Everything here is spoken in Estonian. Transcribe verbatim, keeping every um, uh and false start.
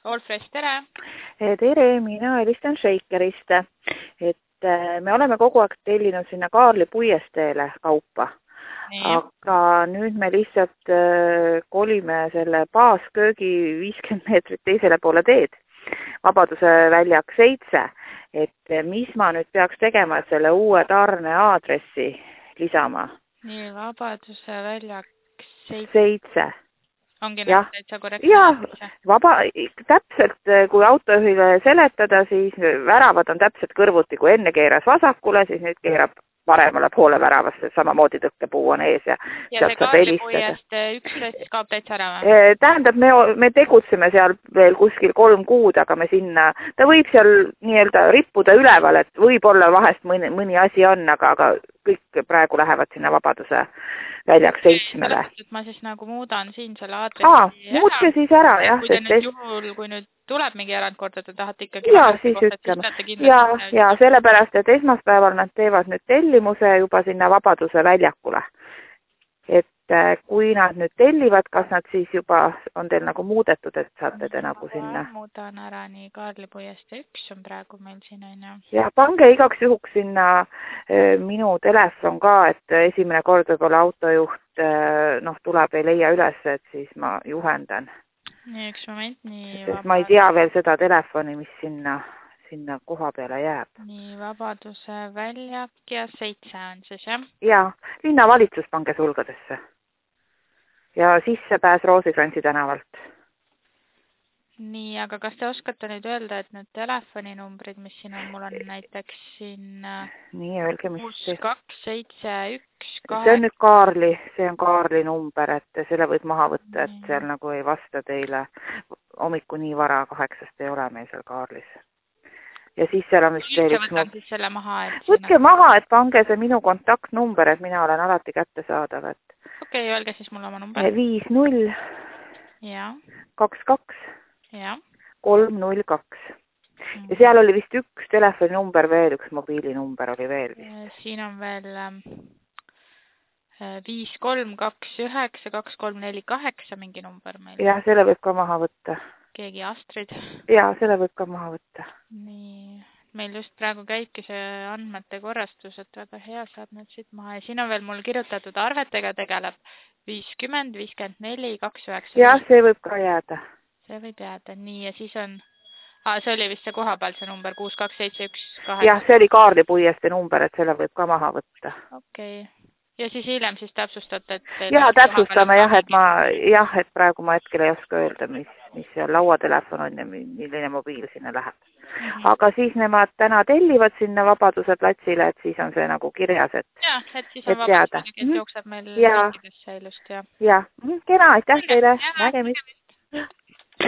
Allfresh, tere! Tere, mina helistan Shakerist. Et me oleme kogu aeg tellinud sinna Kaarli puiesteele kaupa. Nii. Aga nüüd me lihtsalt kolime selle baasköögi viiskümmend meetrit teisele poole teed. Vabaduse väljak seitse. Et mis ma nüüd peaks tegema, et selle uue tarne aadressi lisama? Nii, Vabaduse väljak seitse. seitse. Ongi jah. nüüd täitsa korrektne. Ja, vaba, täpselt kui autojuhile seletada, siis väravad on täpselt kõrvuti, kui enne keeras vasakule, siis nüüd keerab paremale poole väravasse, samamoodi tõkkepuu on ees. Ja, ja see Kaarlipuiest üksteist kaob täitsa ära või? Tähendab, me, me tegutseme seal veel kuskil kolm kuud, aga me sinna, ta võib seal nii-öelda rippuda üleval, et võib-olla vahest mõni, mõni asi on, aga, aga kõik praegu lähevad sinna Vabaduse väljak seitsmele. Ma siis nagu muudan siin selle aadressi Aa, muutke siis ära, jah. Kui te nüüd juhul, kui nüüd tuleb mingi erandkorda, te tahate ikkagi ja, siis ütleme. Ja, ja sellepärast, et esmaspäeval nad teevad nüüd tellimuse juba sinna Vabaduse väljakule. Et kui nad nüüd tellivad, kas nad siis juba on teil nagu muudetud, et saate te nagu sinna? Muudan ära nii Kaarlipuiest üks on praegu meil siin on ju. Ja pange igaks juhuks sinna minu telefon ka, et esimene kord võib-olla autojuht noh, tuleb, ei leia üles, et siis ma juhendan. Nii, üks moment, nii... Sest ma ei tea veel seda telefoni, mis sinna, sinna koha peale jääb. Nii, Vabaduse väljak ja seitse on siis, jah? Ja, linnavalitsus pange sulgadesse. Ja sissepääs Roosikrantsi tänavalt. Nii, aga kas te oskate nüüd öelda, et need telefoninumbrid, mis siin on, mul on näiteks siin... Nii, öelge, mis... kuus kaks seitse üks kaheksa... See on nüüd Kaarli, see on Kaarli number, et selle võib maha võtta, et seal nagu ei vasta teile. Hommiku nii vara kaheksast ei ole meil seal Kaarlis. Ja siis seal on vist veel üks... Võtan siis selle maha, et... Võtke maha, et pange see minu kontaktnumber, et mina olen alati kättesaadav, et... Okei, öelge siis mulle oma number. viis null ja kaks kaks ja kolm null kaks. Ja seal oli vist üks telefoninumber veel, üks mobiilinumber oli veel vist. Siin on veel viis kolm kaks üheksa kaks kolm neli kaheksa mingi number meil. Ja, selle võib ka maha võtta. Keegi Astrid. Ja, selle võib ka maha võtta. Nii, meil just praegu käibki see andmete korrastus, et väga hea saab nüüd siit maha. Ja siin on veel mul kirjutatud arvetega tegeleb viiskümmend, viiskümmend neli, kaks üheksa. Ja, see võib ka jääda. See võib jääda, nii, ja siis on, ah, see oli vist see koha peal see number kuus kaks seitse üks kaheksa. Jah, see oli Kaarlipuieste number, et selle võib ka maha võtta. Okei, ja siis hiljem siis täpsustate, et... Ja, täpsustame jah, et ma, jah, et praegu ma hetkel ei oska öelda, mis, mis seal lauatelefon on ja milline mobiil sinna läheb. Mm-hmm. Aga siis nemad täna tellivad sinna Vabaduse platsile, et siis on see nagu kirjas, et... Ja, et siis on Vabaduse, kes jookseb meil ja. Riikidesse ilust, ja. Ja, kena, aitäh teile, nägemist.